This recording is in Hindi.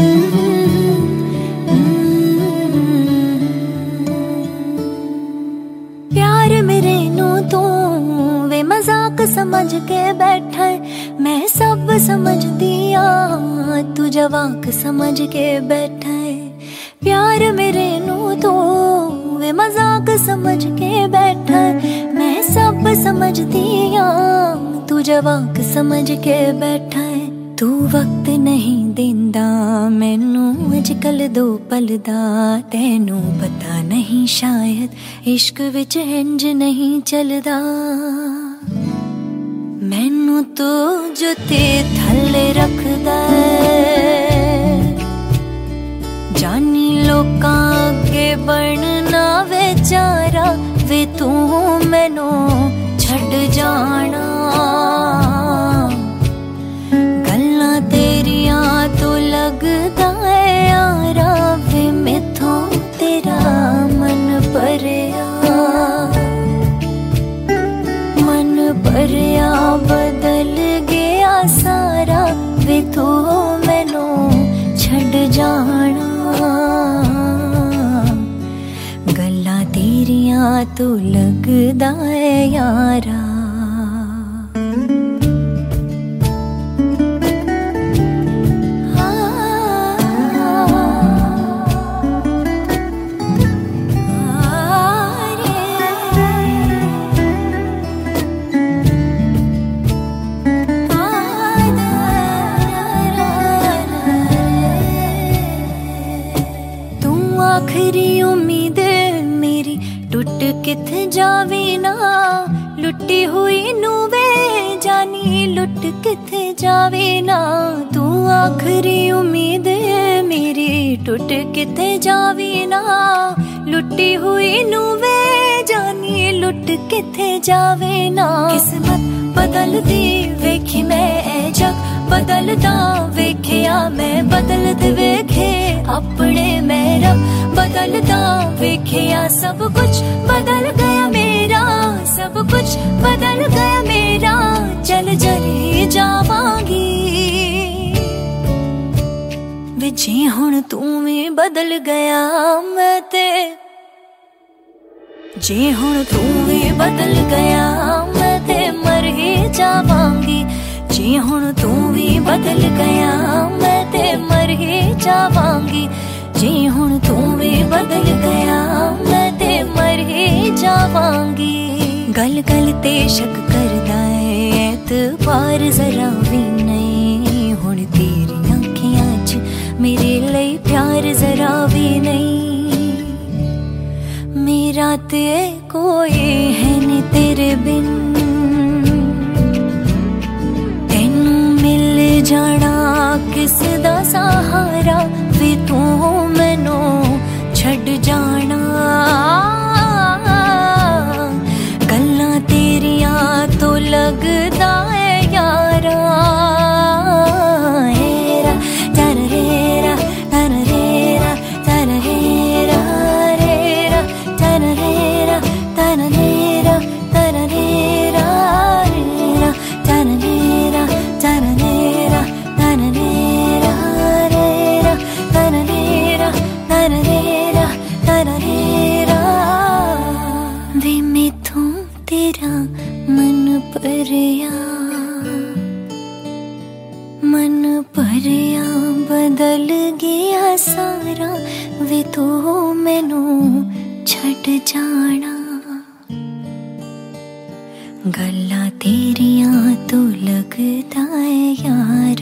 प्यार मेरे नू तू वे मजाक समझ के बैठा है, मैं सब समझदी आ तू जवाक समझ के बैठा है। प्यार मेरे नू तू वे मजाक समझ के बैठा है, मैं सब समझदी आ तू जवाक समझ के बैठा है। तू वक्त नहीं देंदा मैनू अजकल दो पल दा, तैनू पता नहीं शायद इश्क विच इंज नहीं चलदा। मैनू तो जुते थल्ले रखदा है, जानी लोकां अगे बनना बेचारा वे तू मैनू छड़ जाना। गल्लां तेरियां तो लगदा है यारा वे मैथों तेरा मन भरिया, मन भरिया बदल गया सारा वे तू मैनू छड़ जाना। गल्लां तेरियां तो लगदा है यारा। आखिरी उम्मीद मेरी टुट किथे जावे ना, लुटी हुई नू वे जानी लुट किथे जावे ना। तू आखिरी उम्मीद मेरी टुट किथे जावे ना, लुटी हुई नू वे जानी लुट किथे जावे ना। किस्मत बदलदी वेखी मैं ए जग बदलदा वेखिया मैं, बदलते वेखे अपने मैं रब बदलदा वेखिया। सब कुछ बदल गया मेरा, सब कुछ बदल गया मेरा, चल जरी जावांगी वे जे हुण तू भी बदल गया मैं ते, जे हुण तू भी बदल गया मैं ते मर ही जावांगी। जे हुण तू भी बदल गया मैं ते मर ही जावांगी। जे हुण तू भी बदल गया मैं ते मर ही जावांगी। गल गल ते शक करदा है एतबार जरा भी नहीं, हुण तेरी अखियां च मेरे लिए प्यार जरा भी नहीं। मेरा ते कोई है नहीं तेरे बिन, तेनू मिल जाना किस दा सहारा वे तू मैनू छड़ जाना। गल्लां तेरियां तो लगदा है यारा, हेरा तर हेरा तर हेरा तर हेरा रेरा तर हेरा तर हेरा तर हेरा रेरा तर हेरा तर हेरा तर हेरा रेरा तर हेरा तर हेरा तर हेरा। वे मैथों तेरा मन भरिया, मन भरिया बदल गया सारा वे तो मैनू छड़ जाना। गल्लां तेरियां तो लगदा है यार।